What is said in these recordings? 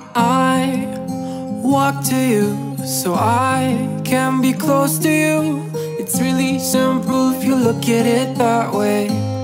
I walk to you so I can be close to you. It's really simple if you look at it that way.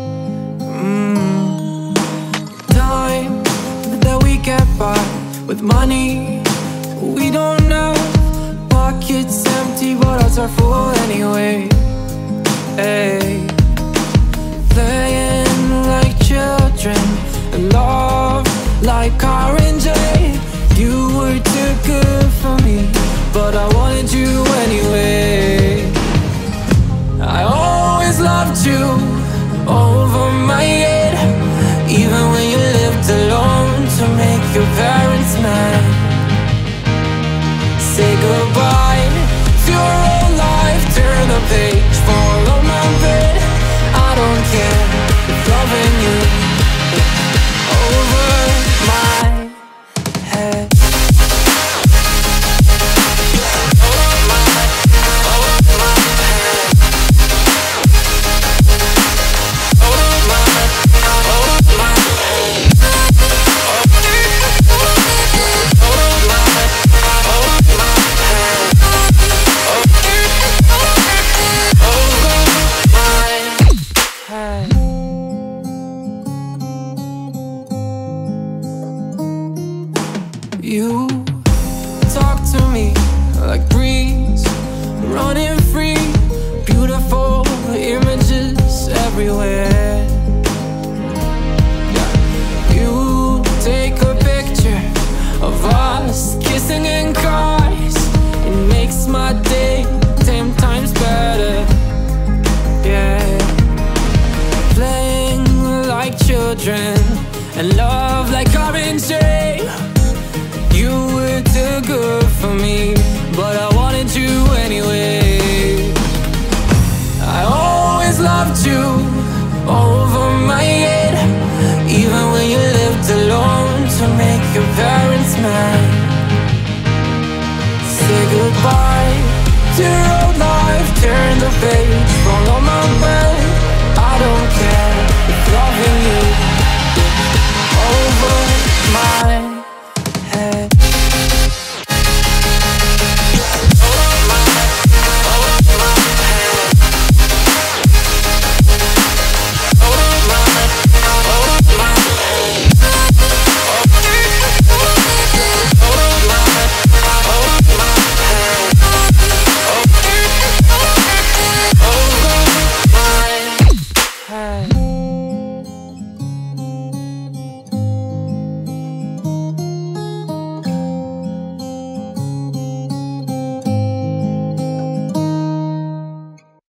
Time that we get by with money we don't know. Pockets empty but hearts are full anyway. Hey. Playing like children and love like R&J. You were too good for me, but I wanted you anyway. I always loved you over my head, even when you lived alone to make your parents mad. Say goodbye to your old life, turn the page, follow my bed. I don't care if loving you over my head. You talk to me like breeze, running free, beautiful images everywhere. Yeah. You take a picture of us kissing in cars, it makes my day 10 times better. Yeah. Playing like children and love like R&J. You were too good for me, but I wanted you anyway. I always loved you over my head, even when you lived alone to make your parents mad. Say goodbye to your old life, turn the page,